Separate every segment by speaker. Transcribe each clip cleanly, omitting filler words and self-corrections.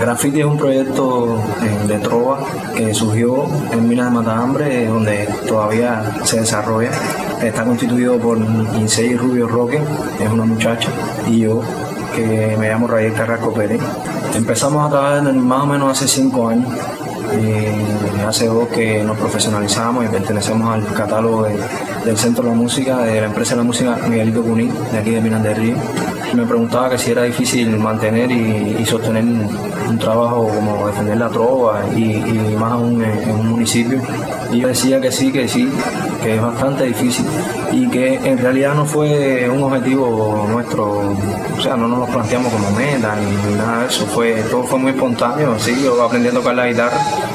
Speaker 1: Graffiti es un proyecto de trova que surgió en Minas de Matahambre, donde todavía se desarrolla. Está constituido por Insei Rubio Roque, es una muchacha, y yo, que me llamo Raíl Carrasco Pérez. Empezamos a trabajar más o menos hace 5 años. Hace 2 que nos profesionalizamos y pertenecemos al catálogo del Centro de la Música, de la empresa de la música Miguelito Cuní, de aquí de Minas del Río. Me preguntaba que si era difícil mantener y sostener un trabajo como defender la trova y más aún en un municipio. Y yo decía que sí, que es bastante difícil y que en realidad no fue un objetivo nuestro, o sea, no nos lo planteamos como meta ni nada de eso, todo fue muy espontáneo, así yo aprendiendo a tocar la guitarra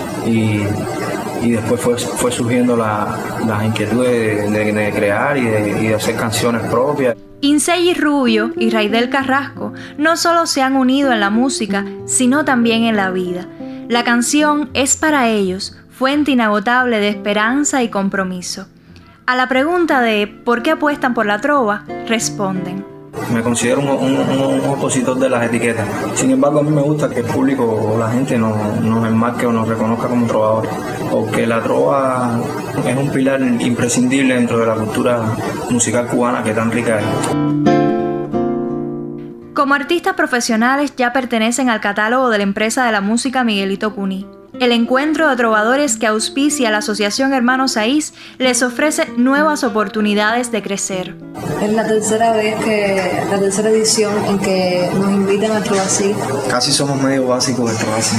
Speaker 1: y después fue surgiendo las inquietudes de crear y de hacer canciones propias.
Speaker 2: Insei Rubio y Raidel Carrasco no solo se han unido en la música, sino también en la vida. La canción es para ellos fuente inagotable de esperanza y compromiso. A la pregunta de ¿por qué apuestan por la trova?, responden:
Speaker 1: me considero un opositor de las etiquetas. Sin embargo, a mí me gusta que el público o la gente nos enmarque o nos reconozca como trovadores, porque la trova es un pilar imprescindible dentro de la cultura musical cubana que tan rica es.
Speaker 2: Como artistas profesionales ya pertenecen al catálogo de la empresa de la música Miguelito Cuní. El encuentro de trovadores que auspicia la Asociación Hermanos Saiz les ofrece nuevas oportunidades de crecer.
Speaker 3: Es la tercera edición en que nos invitan al Trovasí.
Speaker 1: Casi somos medio básicos del Trovasí.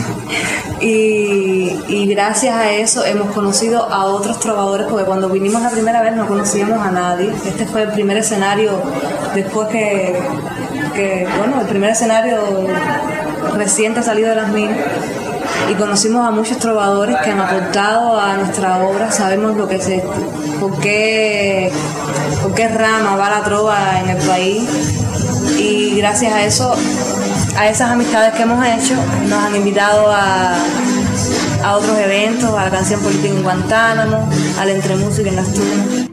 Speaker 3: Y gracias a eso hemos conocido a otros trovadores, porque cuando vinimos la primera vez no conocíamos a nadie. Este fue el primer escenario después el primer escenario reciente salido de las minas. Y conocimos a muchos trovadores que han aportado a nuestra obra. Sabemos lo que es esto, por qué rama va la trova en el país, y gracias a eso, a esas amistades que hemos hecho, nos han invitado a otros eventos, a la Canción Política en Guantánamo, al Entre Música en las Tunas.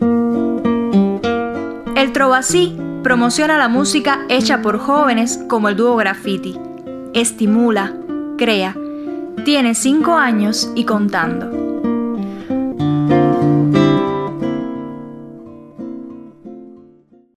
Speaker 2: El Trovasí promociona la música hecha por jóvenes como el dúo Graffiti. Estimula, crea. Tiene 5 años y contando.